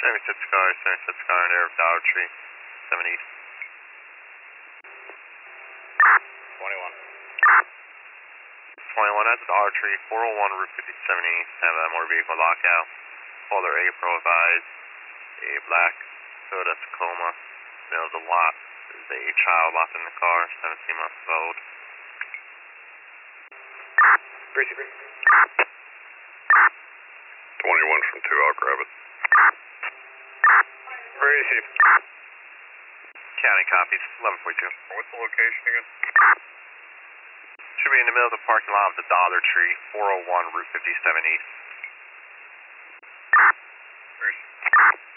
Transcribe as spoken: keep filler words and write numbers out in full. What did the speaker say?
seventy-six car, seventy-six car in there of Dollar Tree, seven East. twenty-one. twenty-one, that's Dollar Tree, four oh one Route fifty-seven East, have a motor vehicle lockout. Caller April advised a black Toyota Tacoma, middle of the lot. There's a child locked in the car, seventeen months old. Precinct. twenty-one from two, I'll grab it. Precinct. County copies, eleven forty-two. What's the location again? Should be in the middle of the parking lot of the Dollar Tree, four oh one Route fifty-seven East. Precinct.